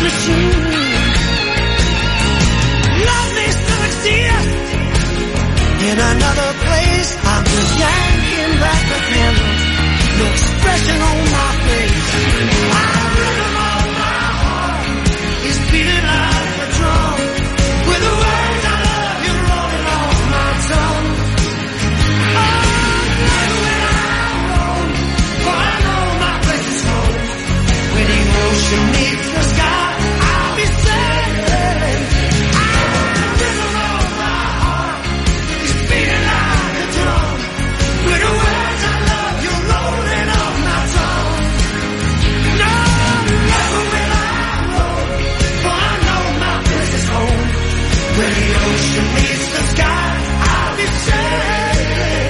machine. Love needs to exist in another place. I'm just yanking back the candle, no expression on my face. I'm rhythm of my heart is beating like a drum, with the words I love you rolling off my tongue. Oh, when I roam, for I know my place is home. When the ocean meets the sky, I'll be sailing. I'm rhythm of my heart is beating like a drum, with the words I love you rolling off my tongue. No, never will I roam, for I know my place is home. When the ocean meets the sky, I'll be sailing.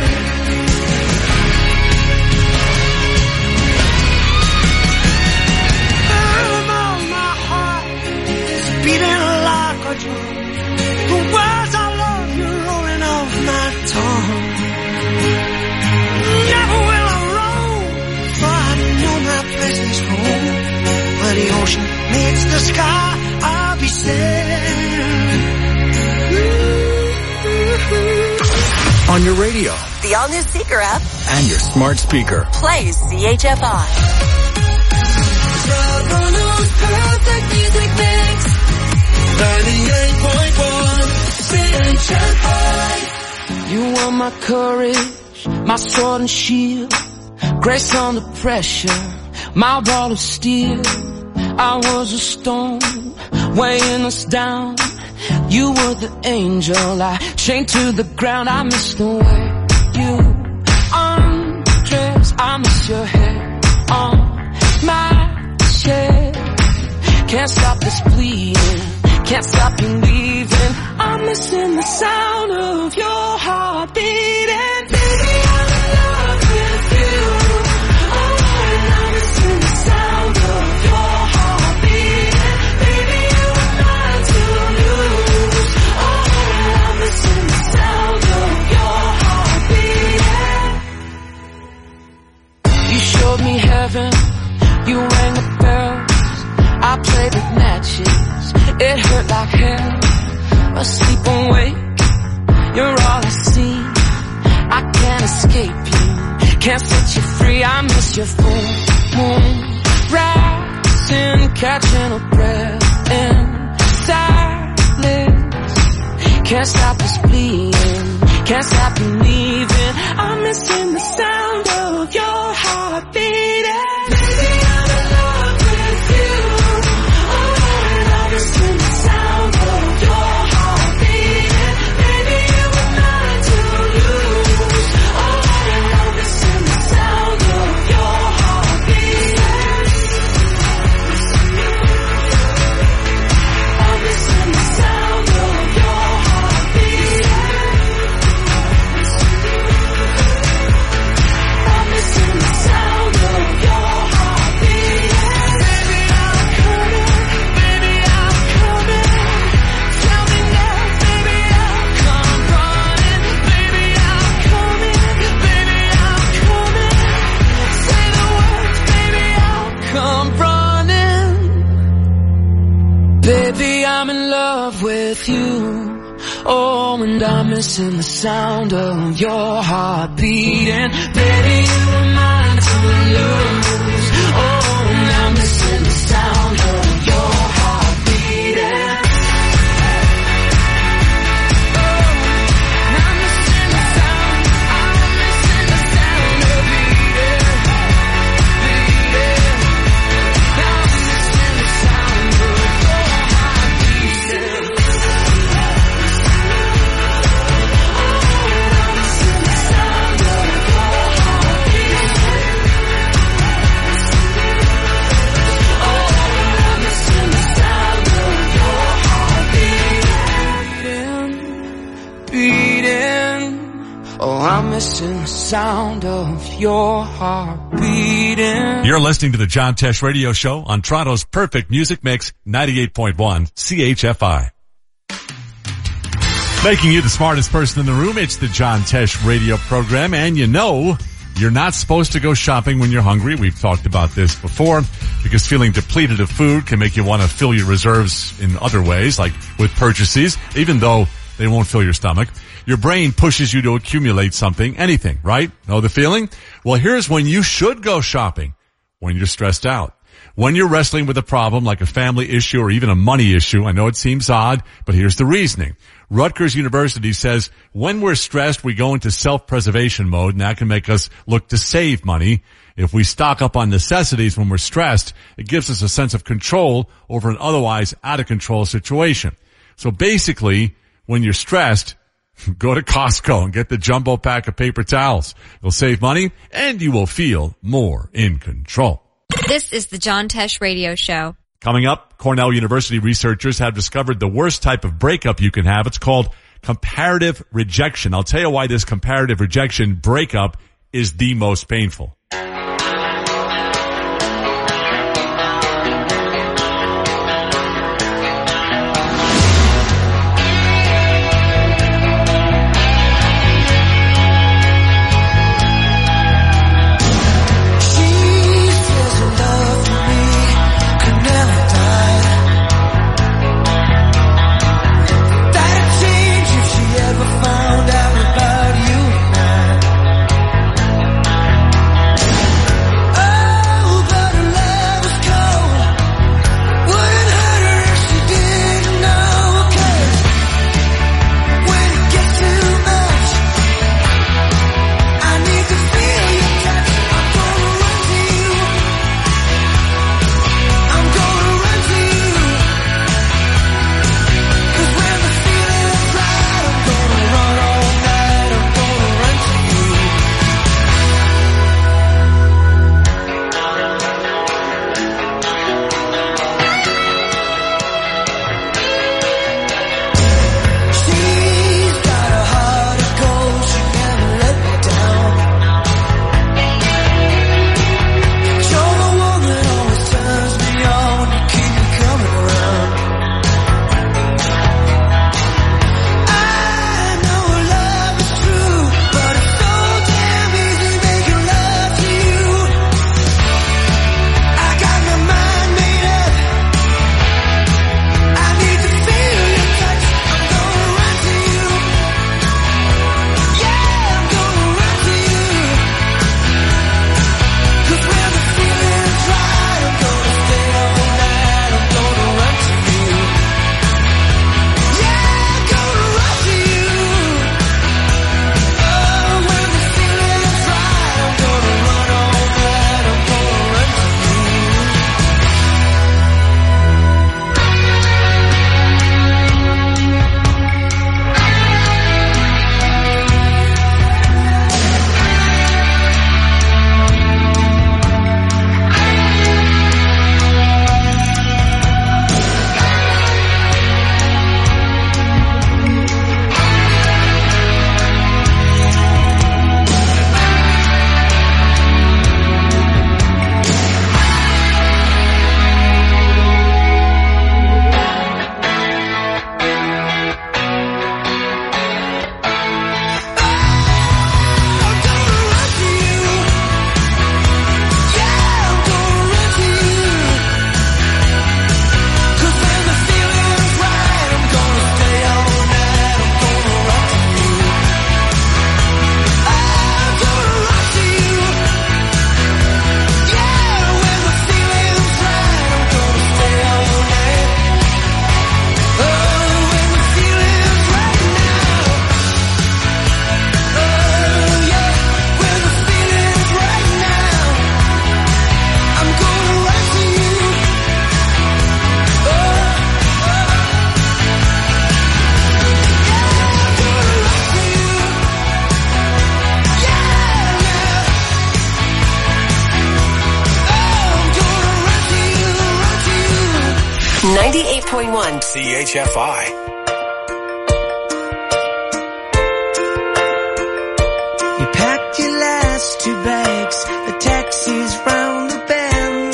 The rhythm of my heart is beating like a drum. The words I love you rolling off my tongue. Never will I roam, for I know my place is home. Where the ocean meets the sky, I'll be sailing. On your radio The all-new Seeker app and your smart speaker. plays CHFI. Toronto's perfect music mix. 98.1 CHFI. You were my courage, my sword and shield, grace under pressure, my ball of steel. I was a stone, weighing us down. You were the angel I chained to the ground. I miss the way you undress. I miss your hair on my chest. Can't stop this bleeding, can't stop you leaving. I'm missing the sound of your heart beating. Baby, I'm in love with you. Oh, and I'm missing the sound of your heart beating. Baby, you are mine to lose. Oh, and I'm missing the sound of your heart beating. You showed me heaven, you rang the bells, I played with matches, it hurt like hell. Asleep awake, you're all I see. I can't escape you, can't set you free. I miss your full moon rising, catching a breath in silence. Can't stop this bleeding, can't stop you leaving. I'm missing the sound of your heart beating. Baby, I'm in love with you. Oh, and I'm missing the sound of your heart beating. Baby, you were mine to lose. Oh, and I'm missing the sound of your heart beating. I'm missing the sound of your heart beating. I'm missing the sound of your heart beating. Baby, I'm coming. Baby, I'm coming. Tell me now, baby, I'll come running. Baby, I'm coming. Baby, I'm coming. Say the words, baby, I'll come running. Baby, I'm in love with you. Oh, and I'm missing the sound of your heart beating. Baby, you were mine to lose. Oh, and I'm missing the sound of your heart beating. Oh, and I'm missing the sound, I'm missing the sound of beating, beating. I'm missing the sound of your heart beating. Oh, I'm missing the sound of your heart beating. You're listening to the John Tesh Radio Show on Toronto's perfect music mix, 98.1 CHFI. Making you the smartest person in the room, it's the John Tesh Radio program, and you know, You're not supposed to go shopping when you're hungry. We've talked about this before because feeling depleted of food can make you want to fill your reserves in other ways, like with purchases, even though they won't fill your stomach. Your brain pushes you to accumulate something, anything, right? Know the feeling? Well, here's when you should go shopping. When you're stressed out. When you're wrestling with a problem like a family issue or even a money issue. I know it seems odd, but here's the reasoning. Rutgers University says when we're stressed, we go into self-preservation mode, and that can make us look to save money. If we stock up on necessities when we're stressed, it gives us a sense of control over an otherwise out-of-control situation. So basically, when you're stressed, go to Costco and get the jumbo pack of paper towels. You'll save money, and you will feel more in control. This is the John Tesh Radio Show. Coming up, Cornell University researchers have discovered the worst type of breakup you can have. It's called comparative rejection. I'll tell you why this comparative rejection breakup is the most painful. CHFI. You packed your last 2 bags, the taxi's round the bend.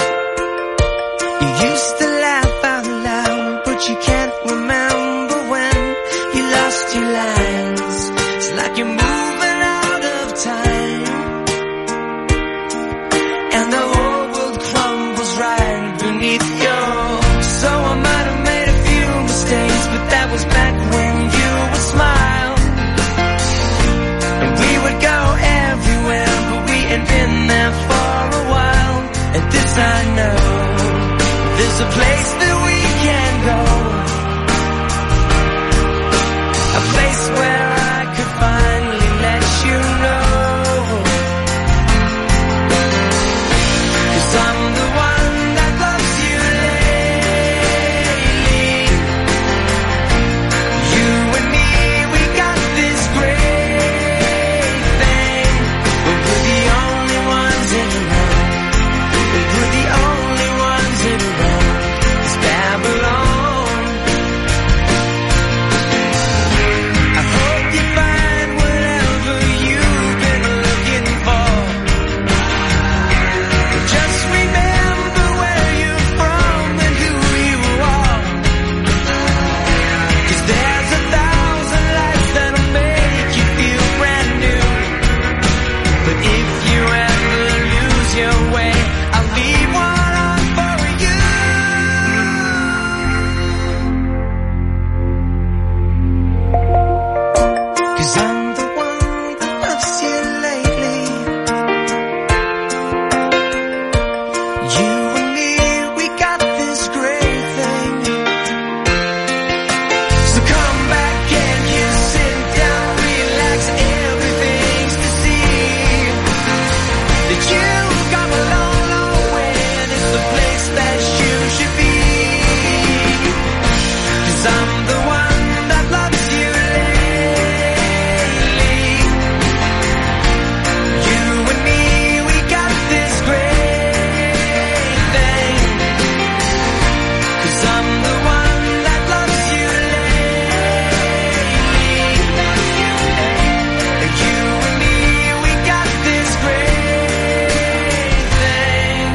You used to laugh out loud, but you can't remember when you lost your lines. It's like you're moving out of time. a place that we can go, a place where I could finally let you know, 'cause I'm the one that loves you lately. You and me, we got this great thing, but we're the only ones in the room. We're the only ones in the room. It's Babylon. I hope you find whatever you've been looking for. But just remember where you're from and who you are. 'Cause there's 1,000 lights that'll make you feel brand new. But if you ever lose your way, I'll leave one on for you. 'Cause I'm the one that loves you lately. You and me, we got this great thing. So come back and you sit down, relax, everything's to see. That you've come a long, long way, and it's the place that you should be. 'Cause I'm the one that loves you lately. You and me, we got this great thing. 'Cause I'm the one that loves you lately. You and me, we got this great thing.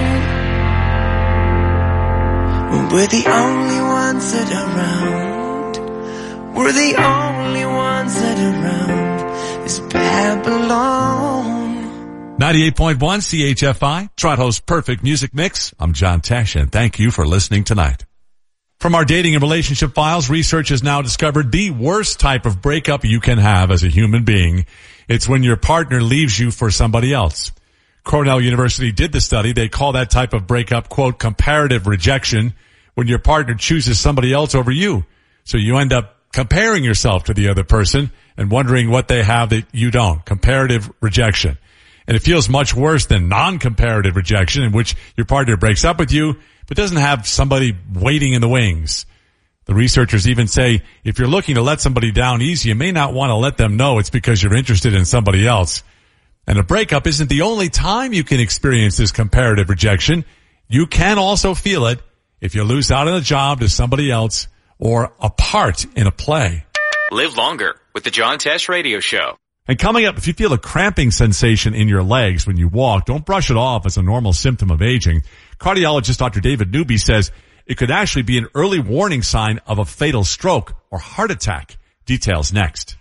We're the only ones that are around. We're the only ones that are around. It's Babylon. 98.1 CHFI, Toronto's perfect music mix. I'm John Tesh, and thank you for listening tonight. From our dating and relationship files, research has now discovered the worst type of breakup you can have as a human being. It's when your partner leaves you for somebody else. Cornell University did the study. They call that type of breakup, quote, comparative rejection, when your partner chooses somebody else over you. So you end up comparing yourself to the other person and wondering what they have that you don't. Comparative rejection. And it feels much worse than non-comparative rejection, in which your partner breaks up with you but doesn't have somebody waiting in the wings. The researchers even say if you're looking to let somebody down easy, you may not want to let them know it's because you're interested in somebody else. And a breakup isn't the only time you can experience this comparative rejection. You can also feel it if you lose out on a job to somebody else or a part in a play. Live longer with the John Tesh Radio Show. And coming up, if you feel a cramping sensation in your legs when you walk, don't brush it off as a normal symptom of aging. Cardiologist Dr. David Newby says it could actually be an early warning sign of a fatal stroke or heart attack. Details next.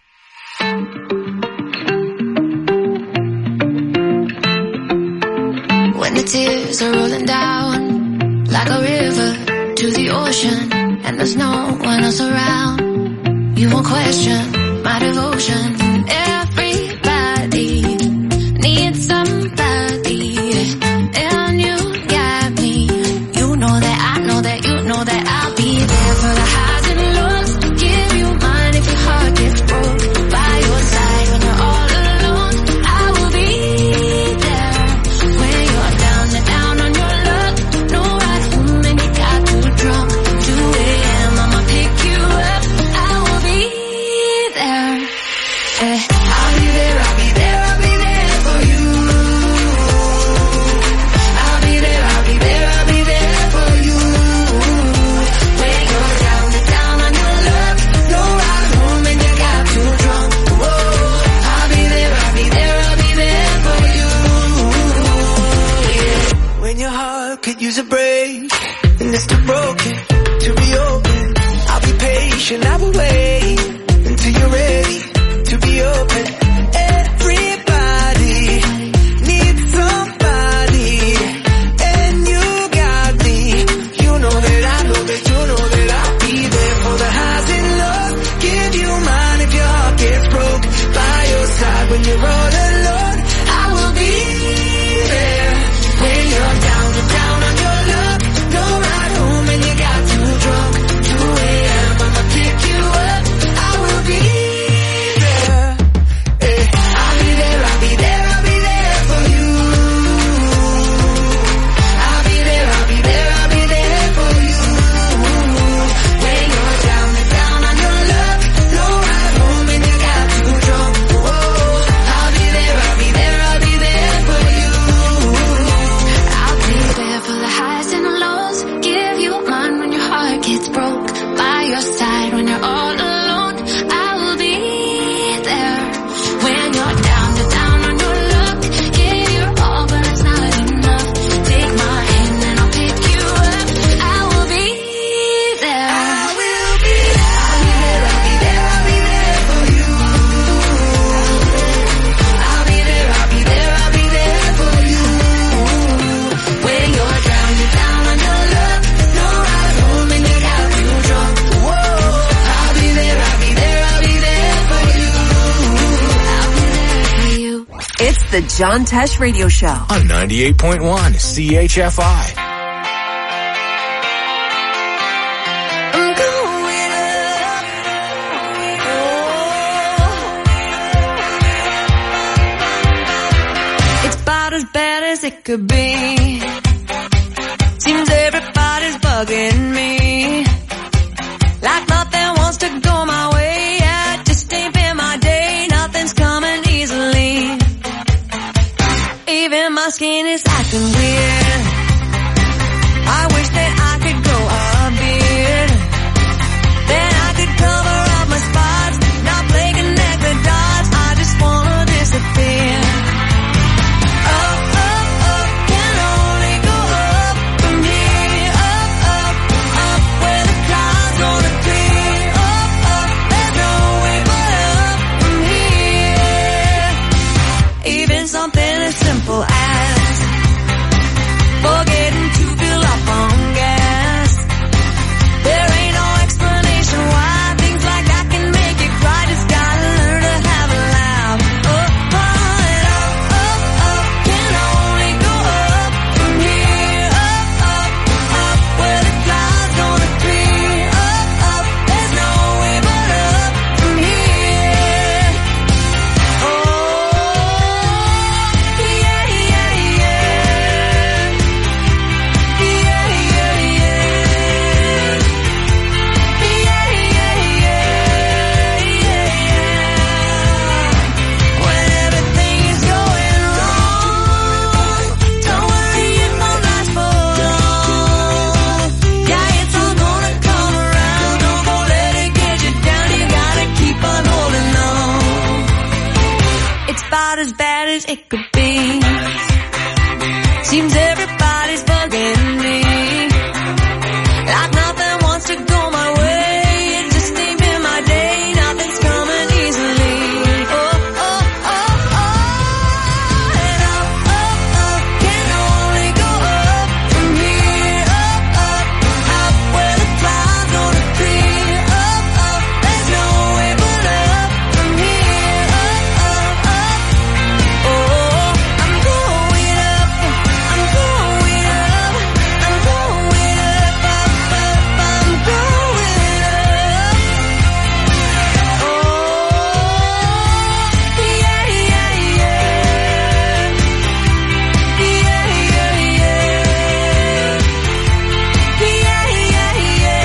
When the tears are rolling down like a river to the ocean, and there's no one else around, you won't question my devotion. Everybody needs somebody, and you got me. You know that I know that you know that I'll be there for the highs and lows. Give you mine if your heart gets broke. By your side when you're all alone, I will be there. When you're down and down on your luck, no ride home and you got too drunk. 2 a.m. I'ma pick you up. I will be there. I'll be there, I'll be there, I'll be there for you. I'll be there, I'll be there, I'll be there for you. When you're down and down on your luck, no ride home and you got too drunk. Whoa, I'll be there, I'll be there, I'll be there for you. Yeah. When your heart could use a break and it's too broken to reopen, I'll be patient, I will wait until you're ready to be open. Everybody needs somebody, and you got me. You know that I know that you know that I'll be there for the highs and lows. Give you mine if your heart gets broke. By your side when you're all alone, I will be there. When you're down and down on your luck, no ride home and the John Tesh Radio Show on 98.1 CHFI. It's about as bad as it could be. Seems everybody's bugging me. Like nothing wants to go my way. Yeah, it just ain't been my day. Nothing's coming easily. Even my skin is acting weird. I wish that I could grow a beard. Then I could cover up my spots. Not play connect the dots. I just wanna disappear. Up, up, up, can only go up from here. Up, up, up, where the clouds gonna clear. Up, up, there's no way but up from here. Even something as simple as forgetting to fill up on gas. There ain't no explanation why things like that can make you cry. Just gotta learn to have a laugh. Up, and up, up, up, can only go up from here. Up, up, up, where the clouds gonna clear. Up, up, there's no way but up from here. Oh, yeah, yeah, yeah. Yeah, yeah, yeah. Yeah, yeah, yeah. When everything is going wrong, don't worry, it won't last for long. Yeah, it's all gonna come around. Don't go let it get you down. You gotta keep on holding on. It's about as bad as it could be. Seems everybody's bugging me. Like nothing wants to go my way. It just ain't been my day. Nothing's coming easily. Oh, oh, oh, oh. And up, up, up, can only go up from here. Up, up, up, where the clouds gonna clear. Up, up, there's no way but up from here. Up, up, up. Oh, I'm going up. I'm going up. I'm going up, up, up. I'm going up. Oh, yeah, yeah, yeah. Yeah, yeah, yeah. Yeah, yeah,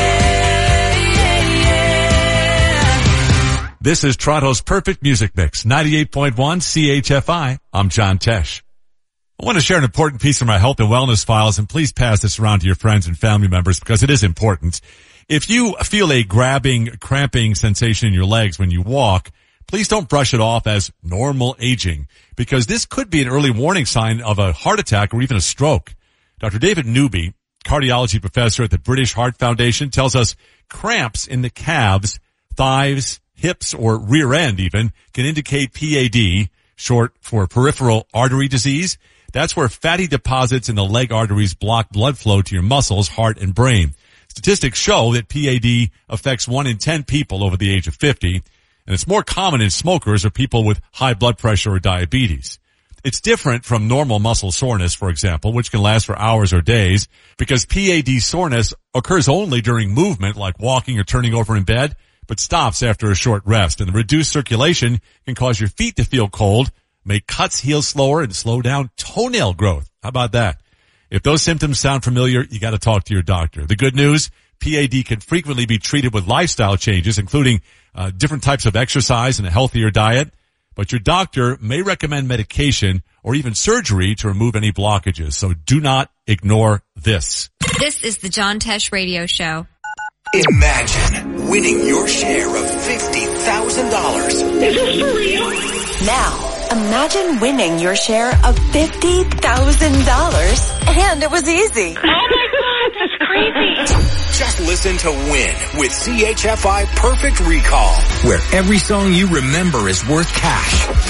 yeah. This is Toronto's Perfect Music Mix, 98.1 CHFI. I'm John Tesh. I want to share an important piece of my health and wellness files, and please pass this around to your friends and family members because it is important. If you feel a grabbing, cramping sensation in your legs when you walk, please don't brush it off as normal aging because this could be an early warning sign of a heart attack or even a stroke. Dr. David Newby, cardiology professor at the British Heart Foundation, tells us cramps in the calves, thighs, hips, or rear end even can indicate PAD, short for peripheral artery disease. That's where fatty deposits in the leg arteries block blood flow to your muscles, heart, and brain. Statistics show that PAD affects 1 in 10 people over the age of 50, and it's more common in smokers or people with high blood pressure or diabetes. It's different from normal muscle soreness, for example, which can last for hours or days, because PAD soreness occurs only during movement, like walking or turning over in bed, but stops after a short rest. And the reduced circulation can cause your feet to feel cold, make cuts heal slower, and slow down toenail growth. How about that? If those symptoms sound familiar, you got to talk to your doctor. The good news, PAD can frequently be treated with lifestyle changes, including different types of exercise and a healthier diet. But your doctor may recommend medication or even surgery to remove any blockages. So do not ignore this. This is the John Tesh Radio Show. Imagine winning your share of $50,000. Is this for real? now. Imagine winning your share of $50,000 and it was easy. Oh my God, that's crazy. Just listen to Win with CHFI Perfect Recall, where every song you remember is worth cash.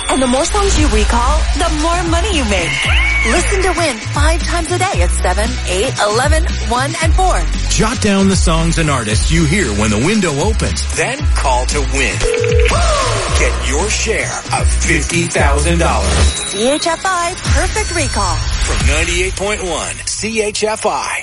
And the more songs you recall, the more money you make. Listen to Win 5 times a day at 7, 8, 11, 1, and 4. Jot down the songs and artists you hear when the window opens. Then call to win. Get your share of $50,000. CHFI Perfect Recall. From 98.1 CHFI.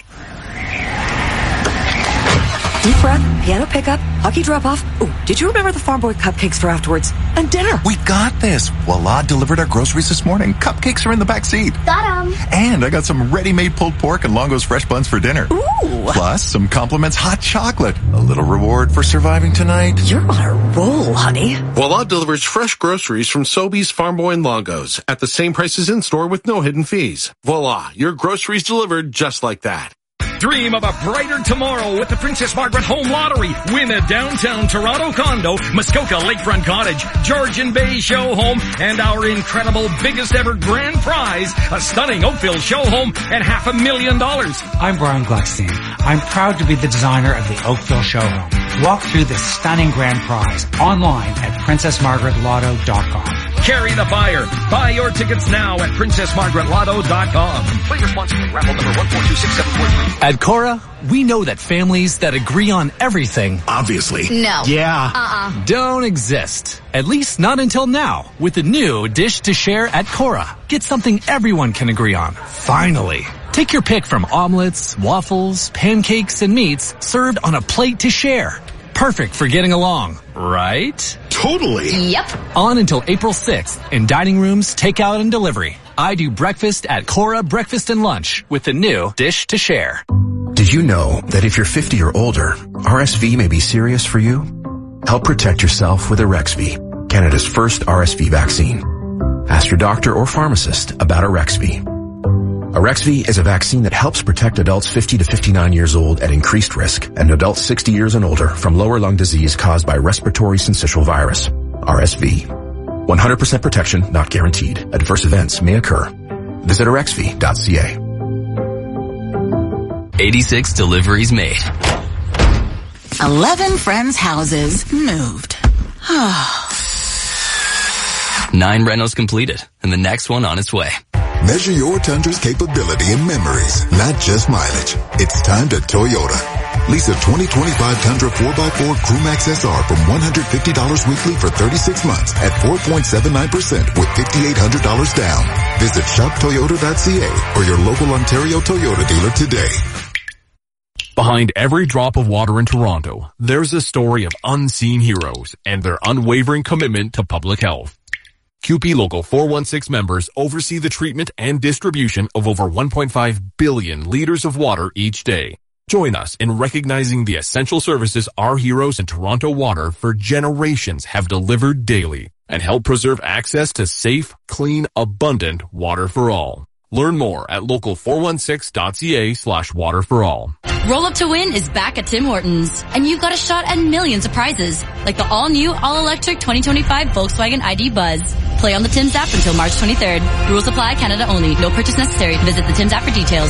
Deep breath, piano pickup, hockey drop-off. Ooh, did you remember the Farm Boy cupcakes for afterwards? And dinner. We got this. Voila delivered our groceries this morning. Cupcakes are in the back seat. Got 'em. And I got some ready-made pulled pork and Longo's fresh buns for dinner. Ooh. Plus some compliments hot chocolate. A little reward for surviving tonight. You're on a roll, honey. Voila delivers fresh groceries from Sobeys, Farm Boy, and Longo's at the same prices in-store with no hidden fees. Voila, your groceries delivered just like that. Dream of a brighter tomorrow with the Princess Margaret Home Lottery. Win a downtown Toronto condo, Muskoka Lakefront Cottage, Georgian Bay show home, and our incredible biggest ever grand prize, a stunning Oakville show home and $500,000. I'm Brian Gluckstein. I'm proud to be the designer of the Oakville show home. Walk through this stunning grand prize online at PrincessMargaretLotto.com. Carry the fire. Buy your tickets now at PrincessMargaretLotto.com. Play responsibly. Raffle number 1426743. At Cora, we know that families that agree on everything, obviously, no, yeah, don't exist. At least not until now. With the new Dish to Share at Cora, get something everyone can agree on. Finally. Take your pick from omelets, waffles, pancakes, and meats served on a plate to share. Perfect for getting along, right? Totally. Yep. On until April 6th in dining rooms, takeout, and delivery. I do breakfast at Cora Breakfast and Lunch with the new Dish to Share. Did you know that if you're 50 or older, RSV may be serious for you? Help protect yourself with Arexvy, Canada's first RSV vaccine. Ask your doctor or pharmacist about Arexvy. Arexvy is a vaccine that helps protect adults 50 to 59 years old at increased risk and adults 60 years and older from lower lung disease caused by respiratory syncytial virus, RSV. 100% protection not guaranteed. Adverse events may occur. Visit Arexvy.ca. 86 deliveries made. 11 friends' houses moved. 9 rentals completed, and the next one on its way. Measure your Tundra's capability in memories, not just mileage. It's time to Toyota. Lease a 2025 Tundra 4x4 Crewmax SR from $150 weekly for 36 months at 4.79% with $5,800 down. Visit shoptoyota.ca or your local Ontario Toyota dealer today. Behind every drop of water in Toronto, there's a story of unseen heroes and their unwavering commitment to public health. CUPE Local 416 members oversee the treatment and distribution of over 1.5 billion liters of water each day. Join us in recognizing the essential services our heroes in Toronto Water for generations have delivered daily and help preserve access to safe, clean, abundant water for all. Learn more at local416.ca/water for all. Roll Up to Win is back at Tim Hortons, and you've got a shot at millions of prizes, like the all-new, all-electric 2025 Volkswagen ID Buzz. Play on the Tim's app until March 23rd. Rules apply, Canada only. No purchase necessary. Visit the Tim's app for details.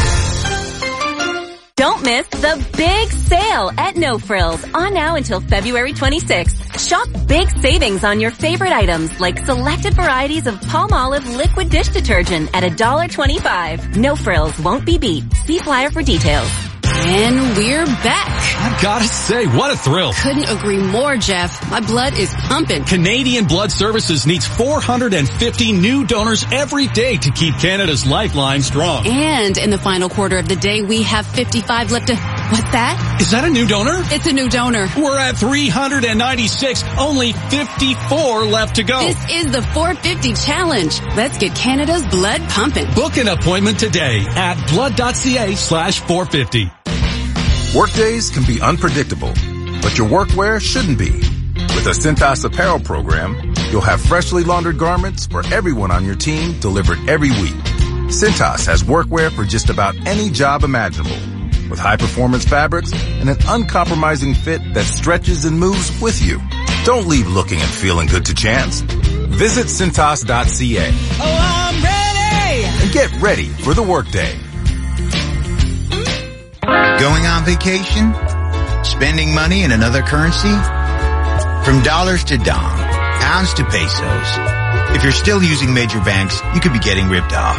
Don't miss the big sale at No Frills on now until February 26th. Shop big savings on your favorite items like selected varieties of Palmolive liquid dish detergent at $1.25. No Frills won't be beat. See flyer for details. And we're back. I've gotta say, what a thrill. Couldn't agree more, Jeff. My blood is pumping. Canadian Blood Services needs 450 new donors every day to keep Canada's lifeline strong. And in the final quarter of the day, we have 55 left to... What's that? Is that a new donor? It's a new donor. We're at 396. Only 54 left to go. This is the 450 challenge. Let's get Canada's blood pumping. Book an appointment today at blood.ca/450. Workdays can be unpredictable, but your workwear shouldn't be. With a Cintas apparel program, you'll have freshly laundered garments for everyone on your team delivered every week. Cintas has workwear for just about any job imaginable, with high-performance fabrics and an uncompromising fit that stretches and moves with you. Don't leave looking and feeling good to chance. Visit Cintas.ca. Oh, I'm ready! And get ready for the workday. Going on vacation? Spending money in another currency? From dollars to Dong, pounds to pesos. If you're still using major banks, you could be getting ripped off.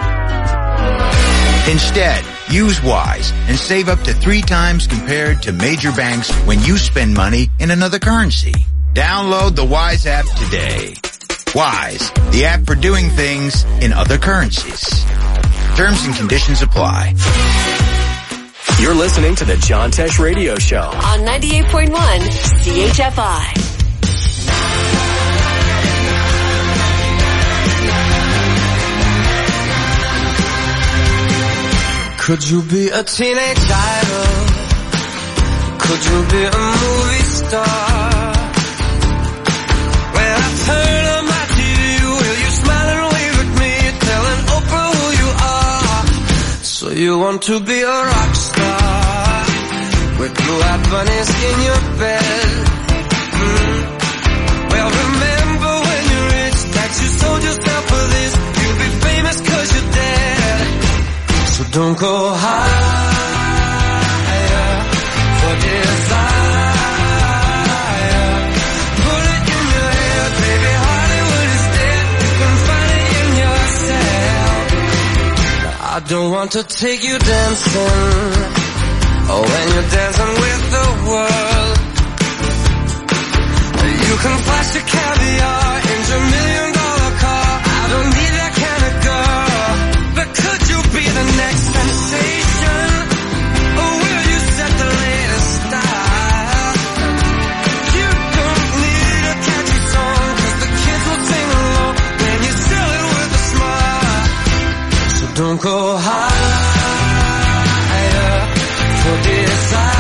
Instead, use Wise and save up to 3 times compared to major banks when you spend money in another currency. Download the Wise app today. Wise, the app for doing things in other currencies. Terms and conditions apply. You're listening to the John Tesh Radio Show on 98.1 CHFI. Could you be a teenage idol? Could you be a movie star? When I turn on my TV, will you smile and wave at me, telling Oprah who you are? So you want to be a rock star with blue-eyed bunnies in your bed? Well, remember when you're rich that you sold yourself for this. You'll be famous 'cause you're dead. So don't go higher for desire. Put it in your head, baby, Hollywood is dead. You can find it in yourself. I don't want to take you dancing, oh, when you're dancing with the world. You can flash your caviar in your $1 million car. I don't need that kind of girl. But could you be the next sensation? Or will you set the latest style? You don't need a catchy song, 'cause the kids will sing along when you sell it with a smile. So don't go higher for desire.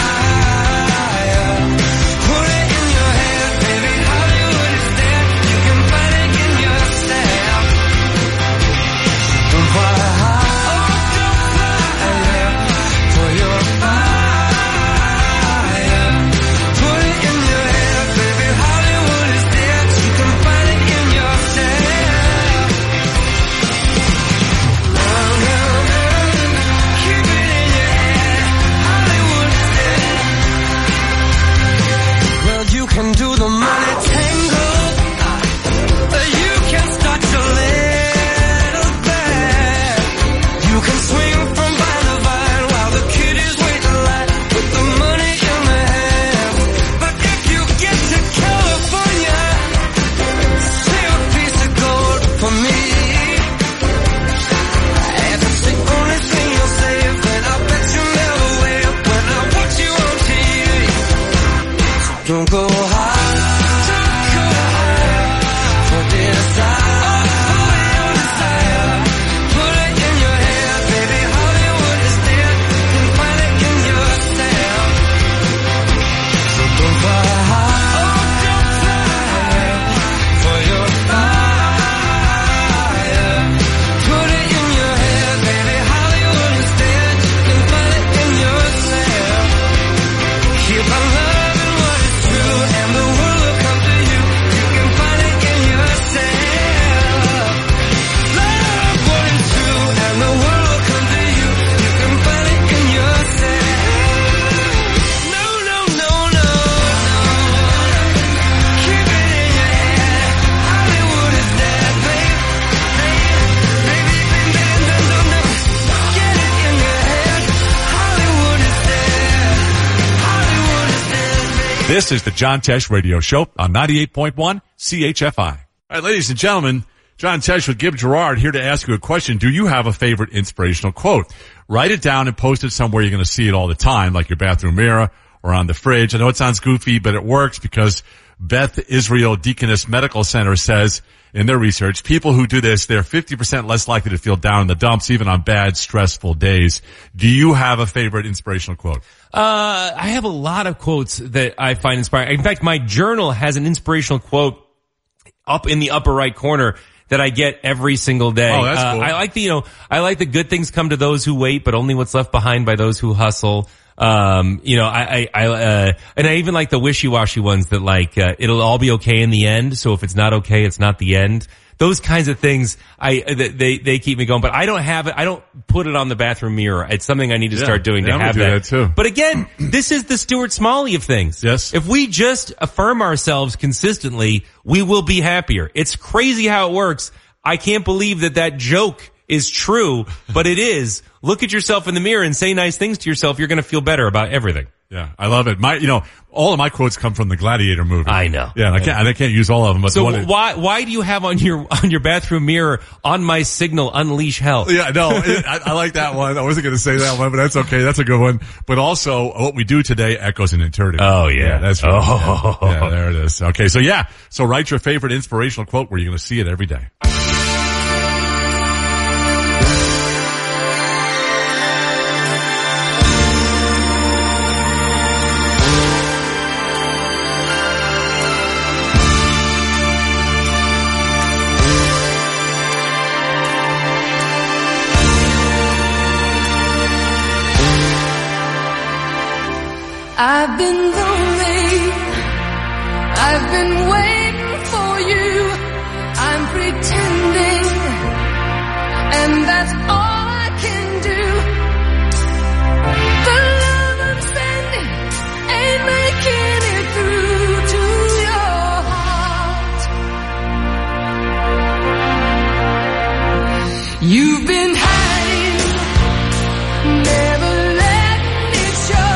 Put it in your head, baby, Hollywood is dead. You can find it in yourself. Don't fly higher for your fire. Put it in your head, baby, Hollywood is dead. You can find it in yourself. Keep it in your head, Hollywood is dead. Well, you can do the money tango. You can start your little band. You can swing from vine to vine while the kiddies wait in line with the money in their hand. But if you get to California, save a piece of gold for me. And it's the only thing you'll save, and I bet you never will when I watch you on TV. So don't go higher for desire. Put it in your head, baby, Hollywood is dead. You can find it in yourself. So don't fly higher for your fire. Put it in your head, baby, Hollywood is dead. You can find it in yourself. Keep on loving what is true, and the world will come to you. You can find it in yourself. Love what is true, and the world will come to you. You can find it in yourself. No, no, no, no, no. Keep it in your head. Hollywood is dead, baby. Baby, baby, no, no, no. Get it in your head. Hollywood is dead. Hollywood is dead, baby. This is the John Tesh Radio Show on 98.1 CHFI. All right, ladies and gentlemen, John Tesh with Gib Gerard here to ask you a question. Do you have a favorite inspirational quote? Write it down and post it somewhere you're going to see it all the time, like your bathroom mirror or on the fridge. I know it sounds goofy, but it works because Beth Israel Deaconess Medical Center says in their research, people who do this, they're 50% less likely to feel down in the dumps, even on bad, stressful days. Do you have a favorite inspirational quote? I have a lot of quotes that I find inspiring. In fact, my journal has an inspirational quote up in the upper right corner that I get every single day. Oh, that's cool. I like the good things come to those who wait, but only what's left behind by those who hustle. You know, and I even like the wishy-washy ones that like, it'll all be okay in the end. So if it's not okay, it's not the end. Those kinds of things, they keep me going, but I don't have it. I don't put it on the bathroom mirror. It's something I need to start doing to have that too. But again, this is the Stuart Smalley of things. Yes. If we just affirm ourselves consistently, we will be happier. It's crazy how it works. I can't believe that joke is true, but it is. Look at yourself in the mirror and say nice things to yourself. You're going to feel better about everything. Yeah, I love it. All of my quotes come from the Gladiator movie. I know. Yeah, and I can't use all of them. But so why do you have on your bathroom mirror, on my signal, unleash hell? Yeah, no, I like that one. I wasn't going to say that one, but that's okay. That's a good one. But also, what we do today echoes in eternity. Oh yeah, that's right. Yeah, there it is. Okay, so write your favorite inspirational quote where you're going to see it every day. I've been lonely, I've been waiting for you, I'm pretending, and that's all I can do. The love I'm spending ain't making it through to your heart. You've been hiding, never letting it show.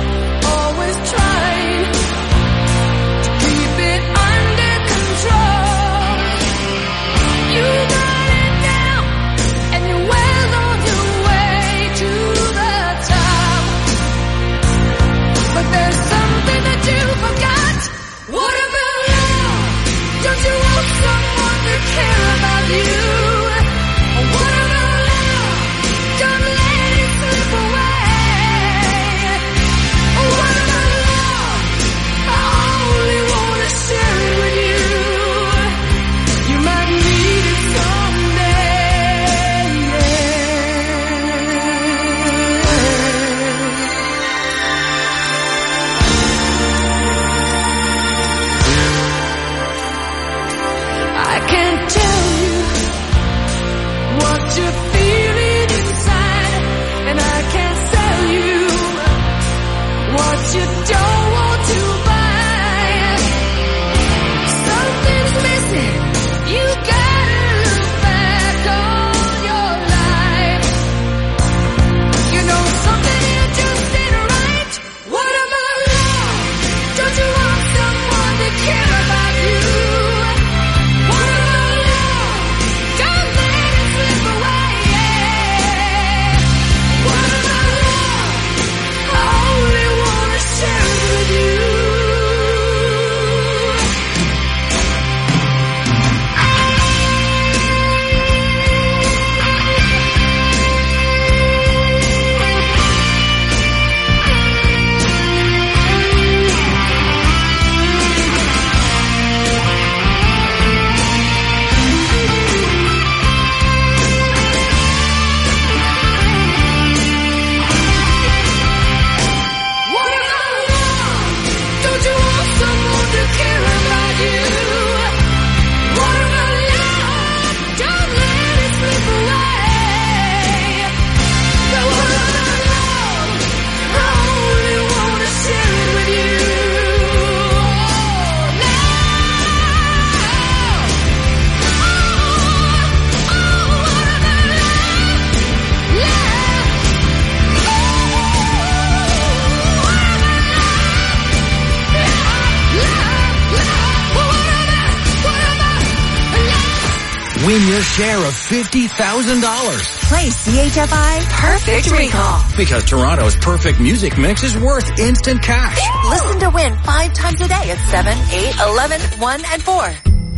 Win your share of $50,000. Play CHFI Perfect Recall. Because Toronto's perfect music mix is worth instant cash. Listen to win 5 times a day at 7, 8, 11, 1, and 4.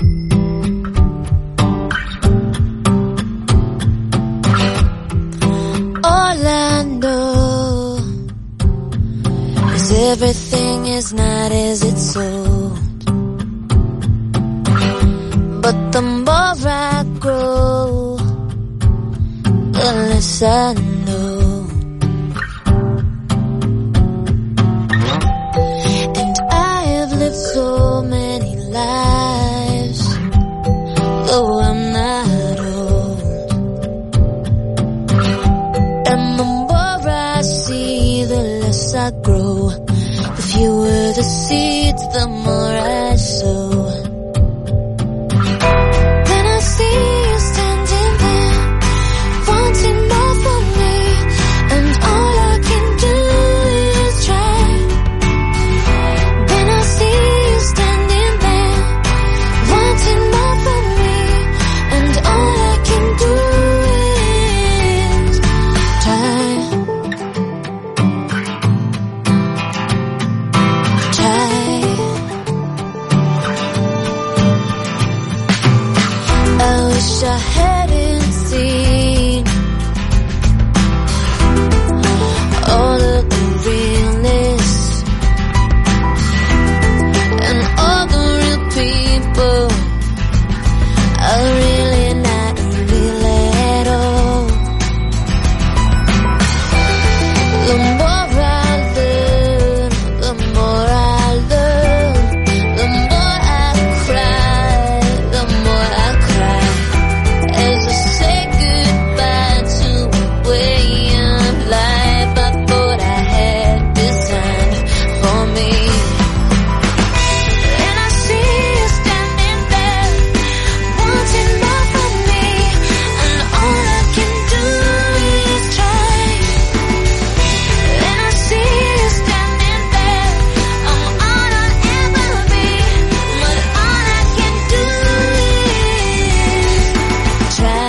Orlando is everything is not as it's sold. But the more I grow, the less I know. as I grow. The fewer the seeds, the more I sow. Then I see you standing there, wanting more from me, and all I can do is try. Then I see you standing there, wanting more from me, and all I can do is try. I wish I hadn't seen all of the realness and all the real people are really not real at all. The more I learn, the more I love, the more I cry, the more I cry. As I say goodbye to a way of life I thought I had designed for me. And I see you standing there, wanting more from me, and all I can do is try. And I see you standing there, I'm all I'll ever be, but all I can do is try.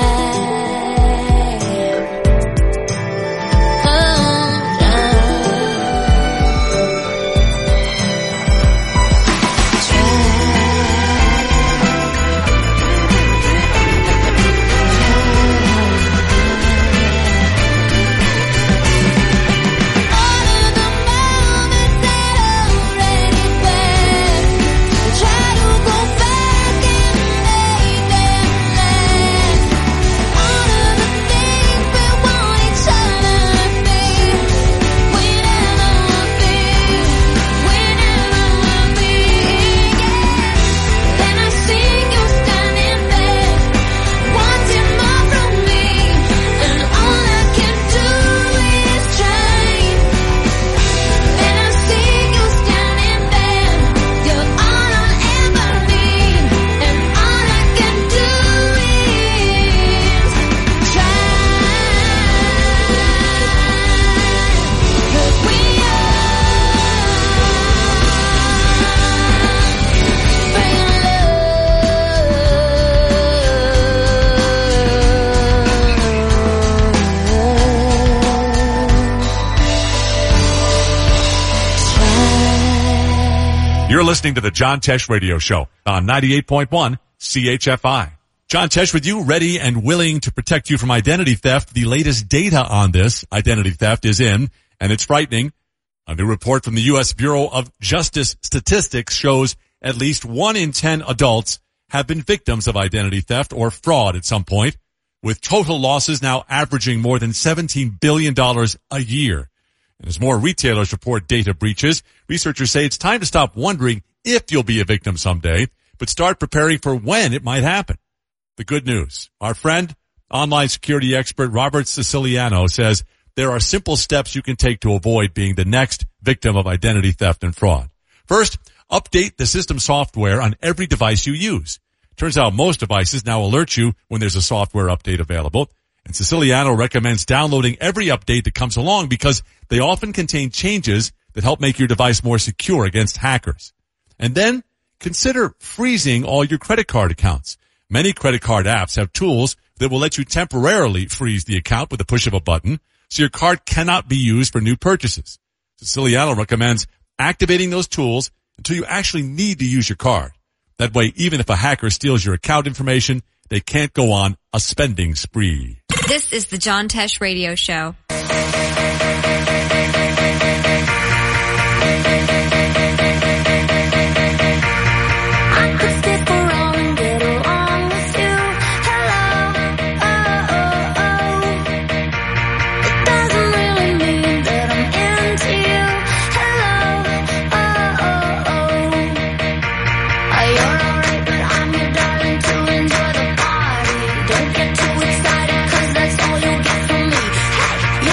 You're listening to the John Tesh Radio Show on 98.1 CHFI. John Tesh with you, ready and willing to protect you from identity theft. The latest data on this identity theft is in, and it's frightening. A new report from the U.S. Bureau of Justice Statistics shows at least 1 in 10 adults have been victims of identity theft or fraud at some point, with total losses now averaging more than $17 billion a year. And as more retailers report data breaches, researchers say it's time to stop wondering if you'll be a victim someday, but start preparing for when it might happen. The good news, our friend, online security expert Robert Siciliano says there are simple steps you can take to avoid being the next victim of identity theft and fraud. First, update the system software on every device you use. Turns out most devices now alert you when there's a software update available. And Siciliano recommends downloading every update that comes along because they often contain changes that help make your device more secure against hackers. And then consider freezing all your credit card accounts. Many credit card apps have tools that will let you temporarily freeze the account with the push of a button, so your card cannot be used for new purchases. Siciliano recommends activating those tools until you actually need to use your card. That way, even if a hacker steals your account information, they can't go on a spending spree. This is the John Tesh Radio Show. I could skip around and get along with you. Hello, oh, oh, oh. It doesn't really mean that I'm into you. Hello, oh, oh, oh. You're alright, but I'm your darling to enjoy the party. Don't get too excited, 'cause that's all you'll get from me. Hey,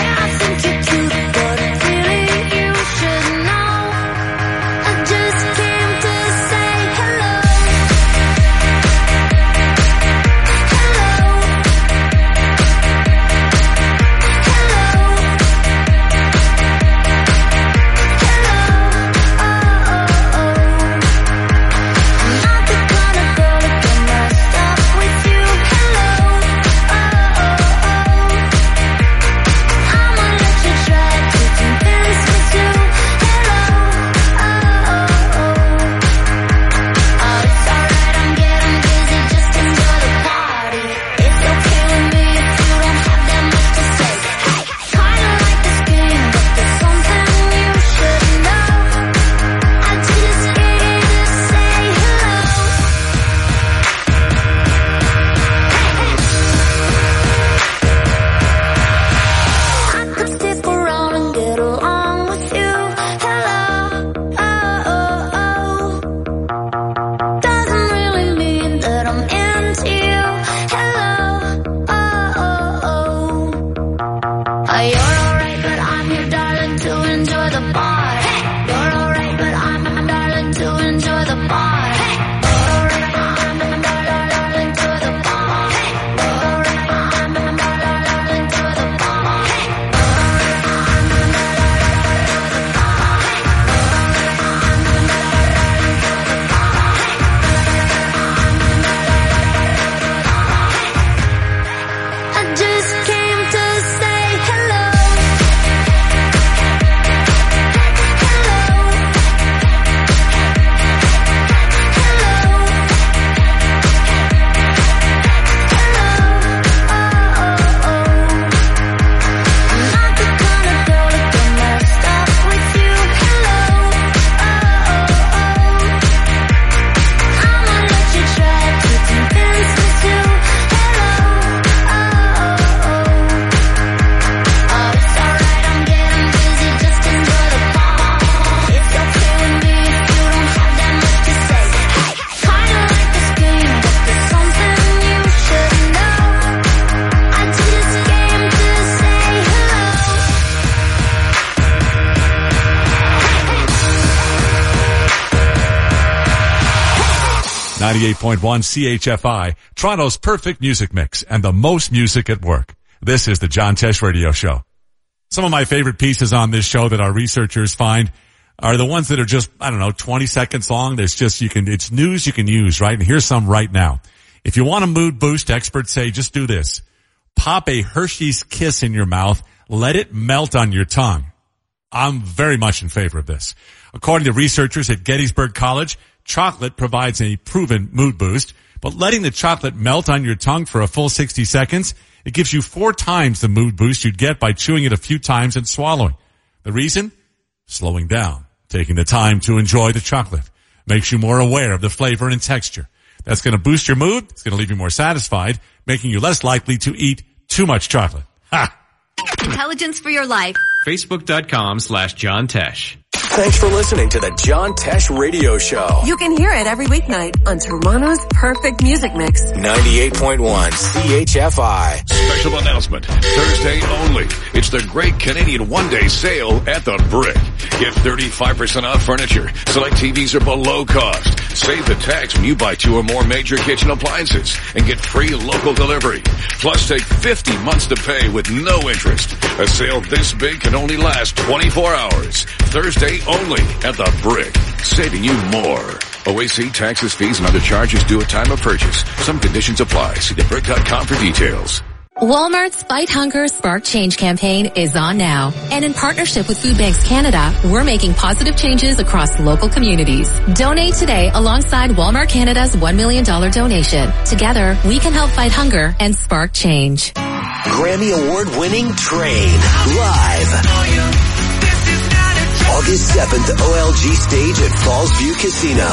98.1 CHFI, Toronto's perfect music mix and the most music at work. This is the John Tesh Radio Show. Some of my favorite pieces on this show that our researchers find are the ones that are just, 20 seconds long. It's news you can use, right? And here's some right now. If you want a mood boost, experts say just do this. Pop a Hershey's Kiss in your mouth. Let it melt on your tongue. I'm very much in favor of this. According to researchers at Gettysburg College, chocolate provides a proven mood boost, but letting the chocolate melt on your tongue for a full 60 seconds, it gives you 4 times the mood boost you'd get by chewing it a few times and swallowing. The reason? Slowing down, taking the time to enjoy the chocolate. Makes you more aware of the flavor and texture. That's going to boost your mood. It's going to leave you more satisfied, making you less likely to eat too much chocolate. Ha! Intelligence for your life. Facebook.com/John Tesh. Thanks for listening to the John Tesh Radio Show. You can hear it every weeknight on Toronto's perfect music mix. 98.1 CHFI. Special announcement. Thursday only. It's the Great Canadian One-Day Sale at the Brick. Get 35% off furniture. Select TVs are below cost. Save the tax when you buy 2 or more major kitchen appliances and get free local delivery. Plus take 50 months to pay with no interest. A sale this big can only last 24 hours. Thursday only at the Brick. Saving you more. OAC taxes, fees, and other charges due at time of purchase. Some conditions apply. See thebrick.com for details. Walmart's Fight Hunger Spark Change campaign is on now. And in partnership with Food Banks Canada, we're making positive changes across local communities. Donate today alongside Walmart Canada's $1 million donation. Together, we can help fight hunger and spark change. Grammy Award-winning Train, live. August 7th, OLG stage at Fallsview Casino.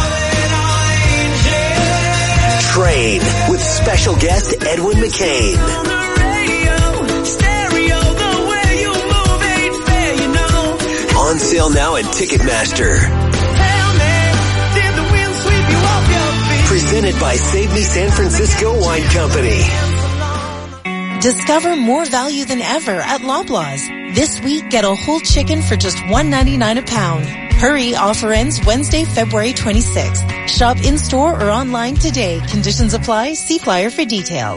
Train with special guest Edwin McCain. On sale now at Ticketmaster. Presented by Save Me San Francisco Wine Company. Discover more value than ever at Loblaws. This week, get a whole chicken for just $1.99 a pound. Hurry, offer ends Wednesday, February 26th. Shop in-store or online today. Conditions apply. See flyer for details.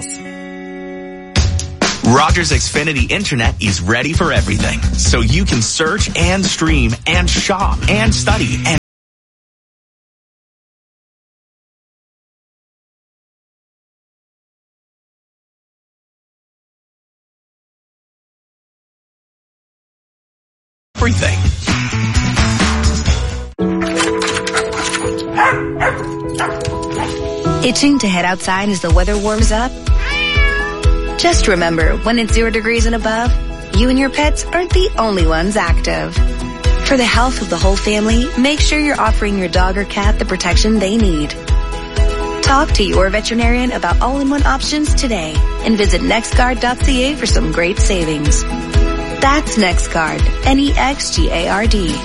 Rogers Xfinity Internet is ready for everything. So you can search and stream and shop and study and everything. Itching to head outside as the weather warms up? Just remember, when it's 0 degrees and above, you and your pets aren't the only ones active. For the health of the whole family, make sure you're offering your dog or cat the protection they need. Talk to your veterinarian about all-in-one options today and visit nextguard.ca for some great savings. That's NextGuard, NEXGARD.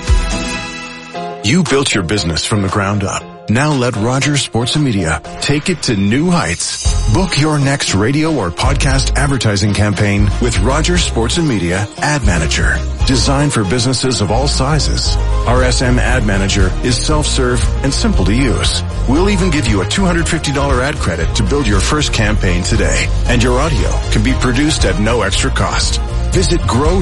You built your business from the ground up. Now let Rogers Sports and Media take it to new heights. Book your next radio or podcast advertising campaign with Rogers Sports and Media Ad Manager. Designed for businesses of all sizes. RSM Ad Manager is self-serve and simple to use. We'll even give you a $250 ad credit to build your first campaign today. And your audio can be produced at no extra cost. Visit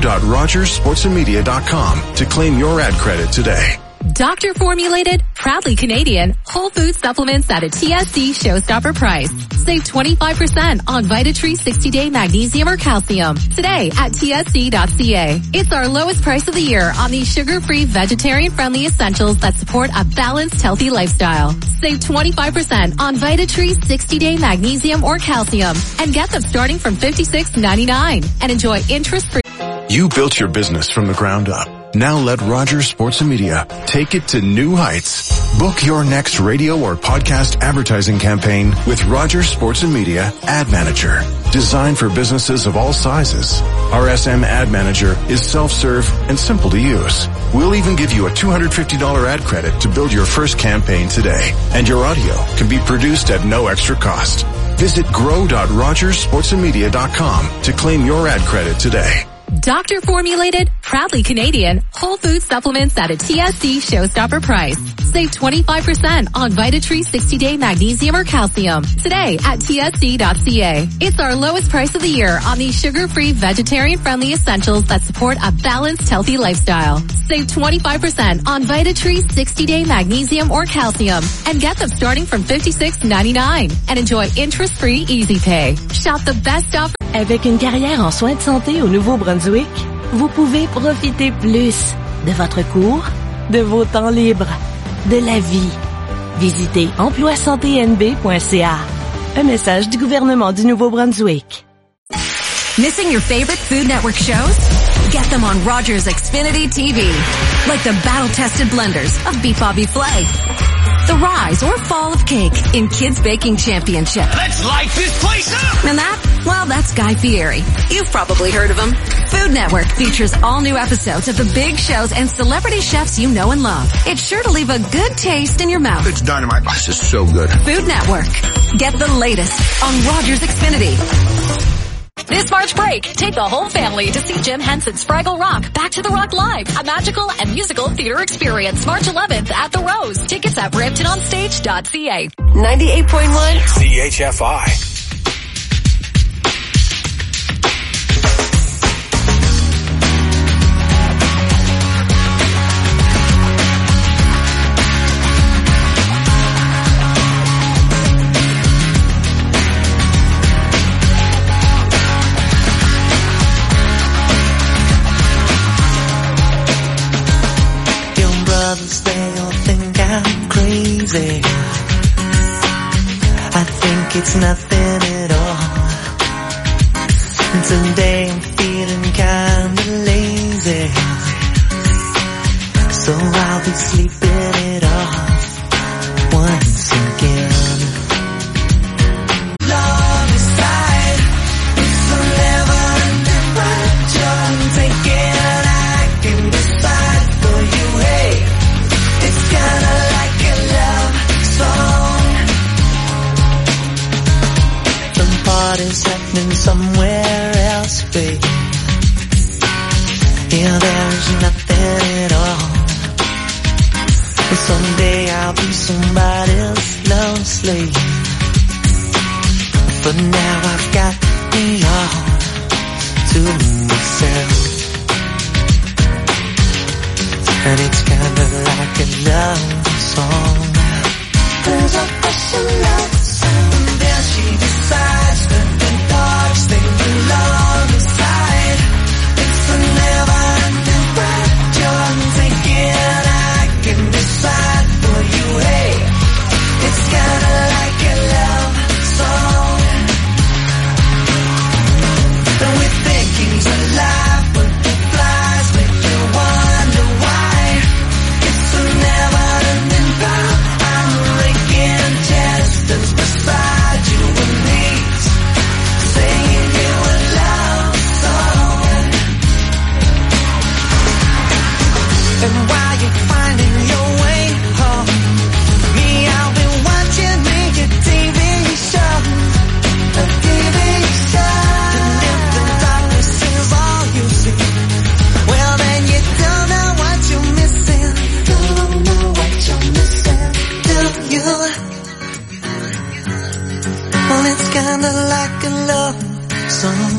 grow.rogersportsandmedia.com to claim your ad credit today. Doctor formulated, proudly Canadian, whole food supplements at a TSC showstopper price. Save 25% on VitaTree 60-day magnesium or calcium today at tsc.ca. It's our lowest price of the year on these sugar-free, vegetarian-friendly essentials that support a balanced, healthy lifestyle. Save 25% on VitaTree 60-day magnesium or calcium and get them starting from $56.99 and enjoy interest-free. You built your business from the ground up. Now let Rogers Sports and Media take it to new heights. Book your next radio or podcast advertising campaign with Rogers Sports and Media Ad Manager. Designed for businesses of all sizes. RSM Ad Manager is self-serve and simple to use. We'll even give you a $250 ad credit to build your first campaign today. And your audio can be produced at no extra cost. Visit grow.rogersportsandmedia.com to claim your ad credit today. Doctor formulated, proudly Canadian, whole food supplements at a TSC showstopper price. Save 25% on Vitatree 60-day magnesium or calcium today at tsc.ca. It's our lowest price of the year on these sugar-free, vegetarian-friendly essentials that support a balanced, healthy lifestyle. Save 25% on Vitatree 60-day magnesium or calcium and get them starting from $56.99 and enjoy interest-free Easy Pay. Shop the best offer. Avec une carrière en soins de santé au Nouveau-Brunswick, vous pouvez profiter plus de votre cours, de vos temps libres, de la vie. Visitez emploisanténb.ca. Un message du gouvernement du Nouveau-Brunswick. Missing your favorite Food Network shows? Get them on Rogers Xfinity TV. Like the battle-tested blenders of Beef Bobby Flay. The rise or fall of cake in Kids Baking Championship. Let's light this place up! And that's Guy Fieri. You've probably heard of him. Food Network features all new episodes of the big shows and celebrity chefs you know and love. It's sure to leave a good taste in your mouth. It's dynamite. This is so good. Food Network. Get the latest on Rogers Xfinity. This March break, take the whole family to see Jim Henson's Fraggle Rock, Back to the Rock Live, a magical and musical theater experience, March 11th at the Rose. Tickets at BramptonOnStage.ca. 98.1 CHFI. They all think I'm crazy. I think it's nothing at all. And today I'm feeling kinda lazy, so I'll be sleeping it off once again. Love aside, it's a never-ending ride. Just take it, I can decide for you, hey. It's kinda like a love song. The party's happening somewhere else, babe. Yeah, there's nothing at all. But someday I'll be somebody's love slave. For now I've got me all to myself. And it's kinda like a love song. There's a special love song. And then she decides that the dogs they belong inside. It's a never-ending ride. Just take it, I can decide for you, hey. It's kinda like a love song. And we think he's alive, but the flies make you wonder why. It's a never-ending round. I'm raking chestnuts beside you and me, singing you a love song. And while you're finding your way home, me, I'll be watching me a TV show, a TV show. And if the darkness is all you see, well then you don't know what you're missing. Don't know what you're missing, do you? Well, it's kinda like a love song.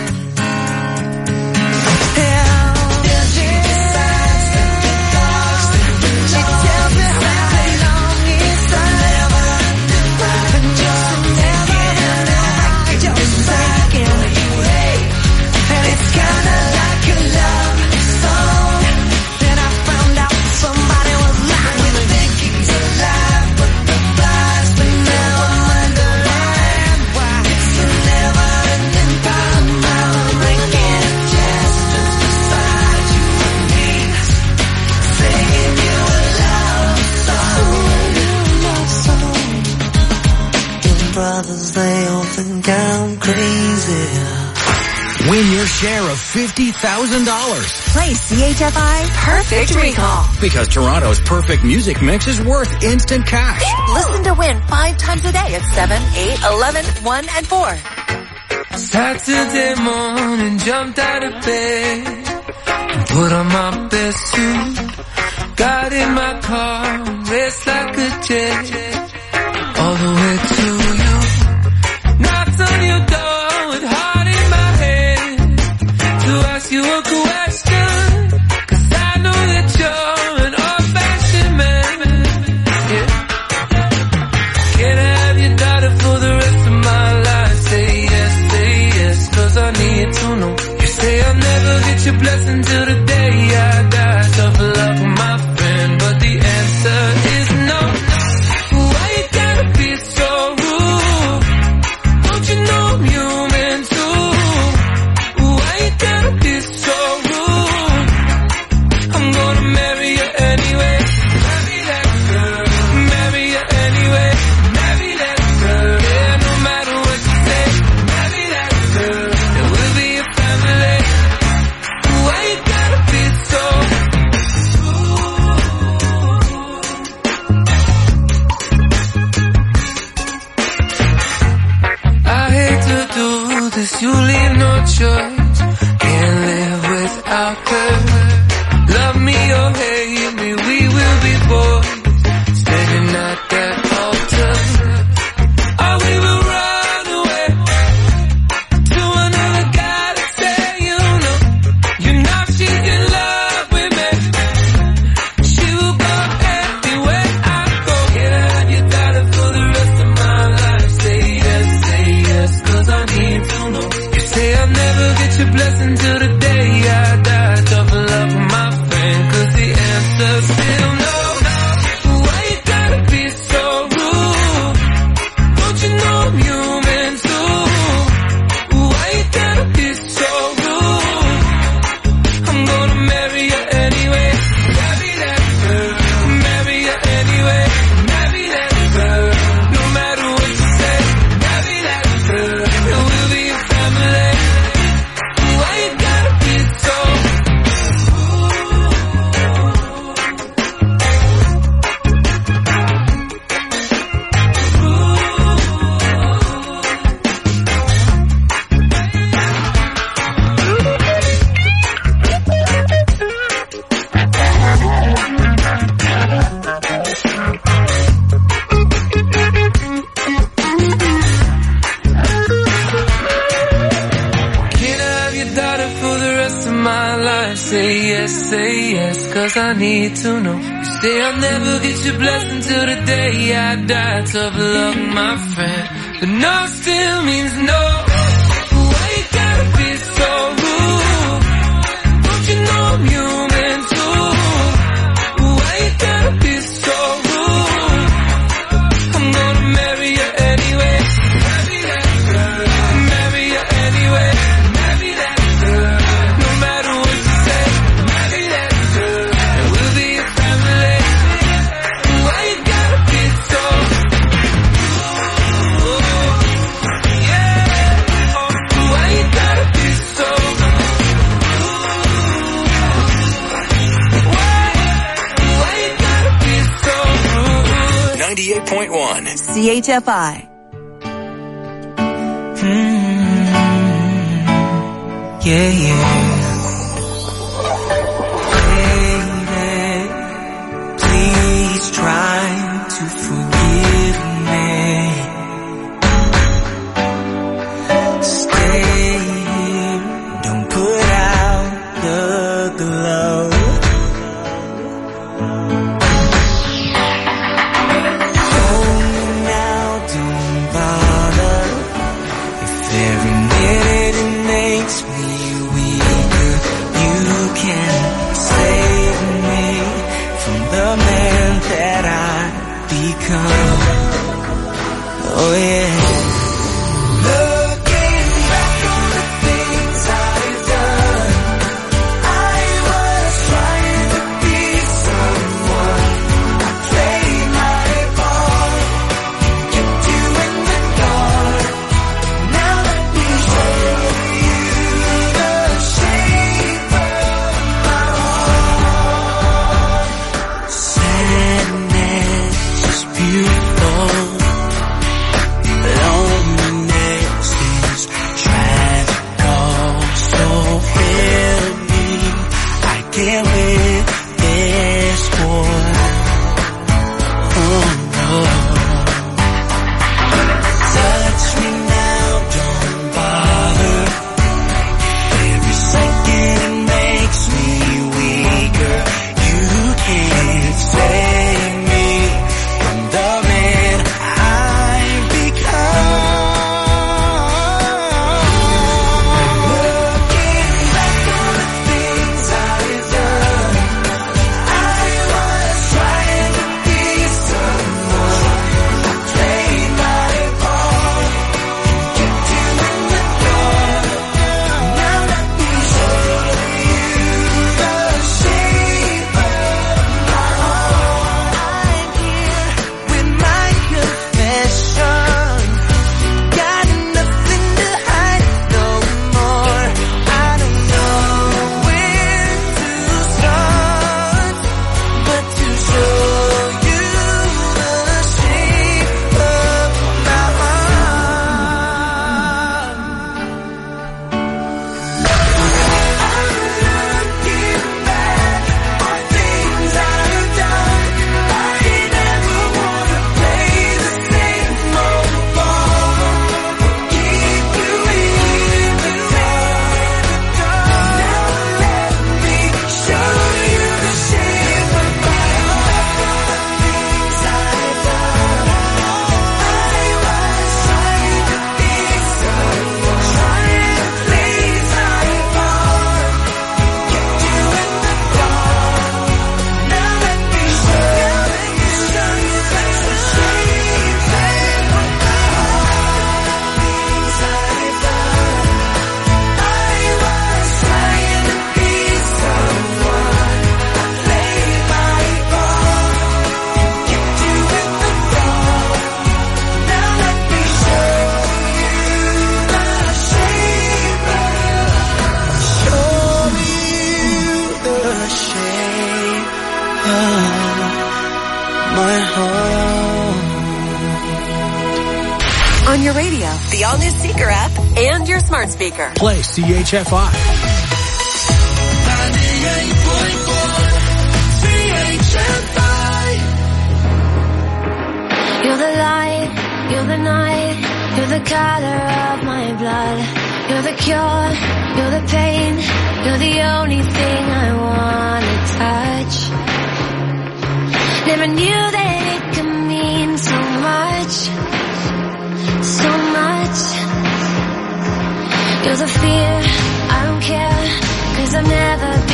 Brothers, they all think I'm crazy. Win your share of $50,000. Play CHFI Perfect Recall. Because Toronto's perfect music mix is worth instant cash. Listen to win 5 times a day at 7, 8, 11, 1, and 4. Saturday morning, jumped out of bed and put on my best suit. Got in my car, raced like a jet, all the way to you. Knocked on your door with heart in my head to ask you a question, 'cause I know that you're an old-fashioned man. Yeah. Can I have your daughter for the rest of my life? Say yes, 'cause I need to know. You say I'll never get your blessing till the day I die. Tough luck, my friend, but the answer is no. Why you gotta be so rude? Don't you know I'm human too? Why you gotta be so rude? I'm gonna marry you anyway. Marry that girl. Marry you anyway. Marry that girl. Yeah, no matter what you say. Marry that girl. It will be a family. Why you gotta be so I hate to do this, you leave no choice. Can't live without her. Love me or hate me, we will be boys. Standing at that altar. Or we will run away to another guy to say you know she's in love with me. She will go anywhere I go. Can I have your daughter for the rest of my life? Say yes, 'cause I need to know. You say I'll never get your blessing till the day I die. Tough love, my friend, 'cause the answer's still no. Why you gotta be so rude? Don't you know I'm human too? Why you gotta be so rude? I'm gonna marry you anyway. Marry that girl. Marry you anyway. Marry that girl. No matter what you say. Marry that girl. It will be a family. Why you gotta be so Can I have your daughter for the rest of my life? Say yes, 'cause I need to know. You say I'll never get your blessing till the day I die. Tough luck, my friend, but no still means no. Why you gotta be so rude? Don't you know I'm human too? Why you gotta be so rude? I'm gonna marry you anyway. Marry that girl. Marry you anyway. Marry that girl. No matter what you say. Marry that girl. It will be a family. Why you gotta be so yeah. Why you gotta be so Why you gotta be so rude? 98.1 CHFI. Yeah. Baby, please try to forgive me. Stay here, don't put out the glow. Oh, now don't bother. If every minute it makes me weaker, you can save me from the man that I've become. Oh yeah. Looking back on the things I've done, I was trying to be someone. I played my part, kept you in the dark. Now let me show you the shape of my heart. Sadness is beautiful. Loneliness is tragic, also fill me. I can't live this for shape of my heart. On your radio, the all-new Seeker app, and your smart speaker. Play CHFI. 98.1 CHFI. You're the light, you're the night, you're the color of my blood. You're the cure, you're the pain, you're the only thing I wanna touch. Never knew that it could mean so much, so much. You're the fear, I don't care, 'cause I've never